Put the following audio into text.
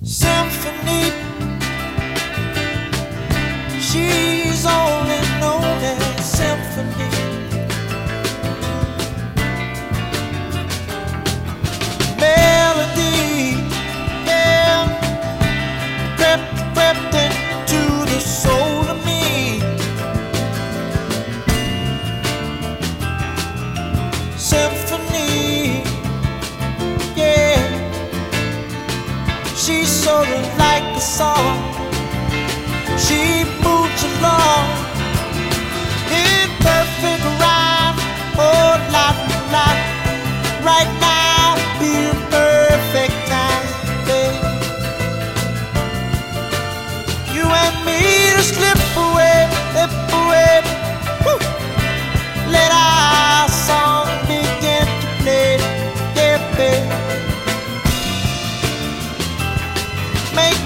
Symphony, she's only known as Symphony. Melody, yeah, crept into the soul of me. Symphony, yeah, she's sort of like a song. She moves along in perfect rhyme. Oh, lot, right now be a perfect time, babe. You and me to slip away, woo. Let our song begin to play, yeah, babe. Make